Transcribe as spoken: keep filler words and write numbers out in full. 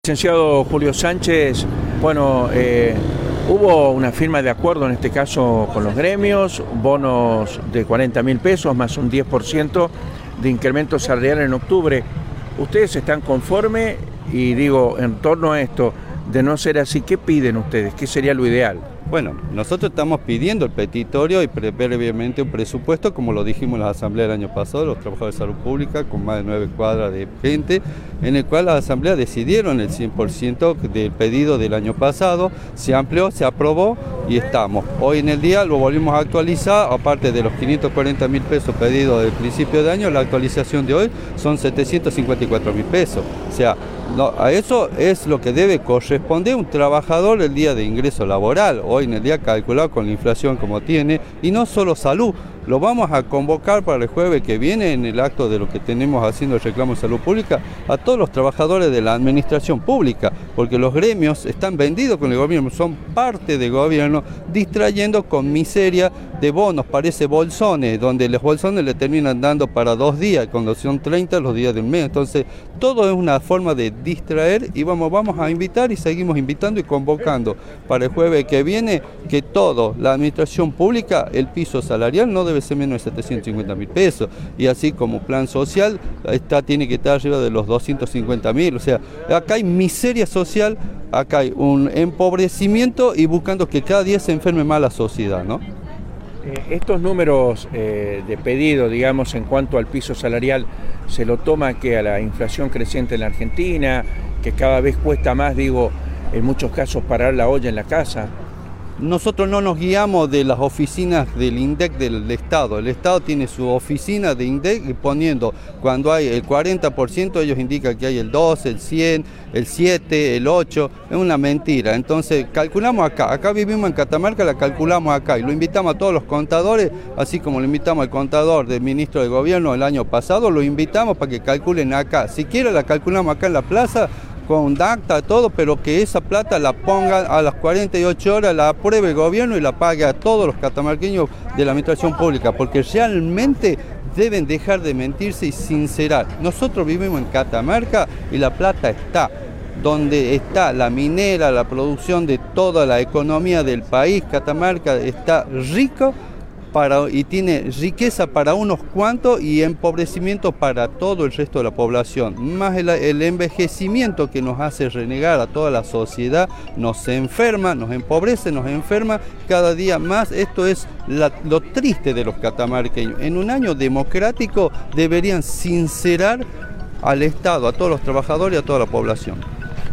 Licenciado Julio Sánchez, bueno, eh, hubo una firma de acuerdo en este caso con los gremios, bonos de cuarenta mil pesos más un diez por ciento de incremento salarial en octubre. ¿Ustedes están conformes? Y digo, en torno a esto, de no ser así, ¿qué piden ustedes? ¿Qué sería lo ideal? Bueno, nosotros estamos pidiendo el petitorio y previamente un presupuesto, como lo dijimos en la asamblea del año pasado, los trabajadores de salud pública, con más de nueve cuadras de gente, en el cual las asambleas decidieron el cien por ciento del pedido del año pasado, se amplió, se aprobó y estamos. Hoy en el día lo volvimos a actualizar, aparte de los quinientos cuarenta mil pesos pedidos del principio de año, la actualización de hoy son setecientos cincuenta y cuatro mil pesos. O sea, no, a eso es lo que debe corresponder un trabajador el día de ingreso laboral, hoy en el día calculado con la inflación como tiene, y no solo salud. Lo vamos a convocar para el jueves que viene en el acto de lo que tenemos haciendo el reclamo de salud pública a todos los trabajadores de la administración pública, porque los gremios están vendidos con el gobierno, son parte del gobierno, distrayendo con miseria de bonos, parece bolsones, donde los bolsones le terminan dando para dos días, cuando son treinta los días del mes. Entonces, todo es una forma de distraer y vamos, vamos a invitar y seguimos invitando y convocando para el jueves que viene que todo, la administración pública, el piso salarial no debe ser menos de setecientos cincuenta mil pesos, y así como plan social está, tiene que estar arriba de los doscientos cincuenta mil. O sea, acá hay miseria social, acá hay un empobrecimiento y buscando que cada día se enferme más la sociedad, ¿no? Eh, estos números eh, de pedido, digamos, en cuanto al piso salarial, ¿se lo toma que a la inflación creciente en la Argentina, que cada vez cuesta más, digo, en muchos casos parar la olla en la casa? Nosotros no nos guiamos de las oficinas del INDEC del Estado. El Estado tiene su oficina de INDEC y poniendo, cuando hay el cuarenta por ciento, ellos indican que hay el doce, el cien, el siete, el ocho. Es una mentira. Entonces, calculamos acá. Acá vivimos en Catamarca, la calculamos acá. Y lo invitamos a todos los contadores, así como lo invitamos al contador del ministro de Gobierno el año pasado, lo invitamos para que calculen acá. Si quieren, la calculamos acá en la plaza, con dacta, todo, pero que esa plata la pongan a las cuarenta y ocho horas, la apruebe el gobierno y la pague a todos los catamarqueños de la administración pública, porque realmente deben dejar de mentirse y sincerar. Nosotros vivimos en Catamarca y la plata está donde está la minera, la producción de toda la economía del país. Catamarca está rico Para, y tiene riqueza para unos cuantos y empobrecimiento para todo el resto de la población. Más el, el envejecimiento que nos hace renegar a toda la sociedad, nos enferma, nos empobrece, nos enferma cada día más. Esto es la, lo triste de los catamarqueños. En un año democrático deberían sincerar al Estado, a todos los trabajadores y a toda la población.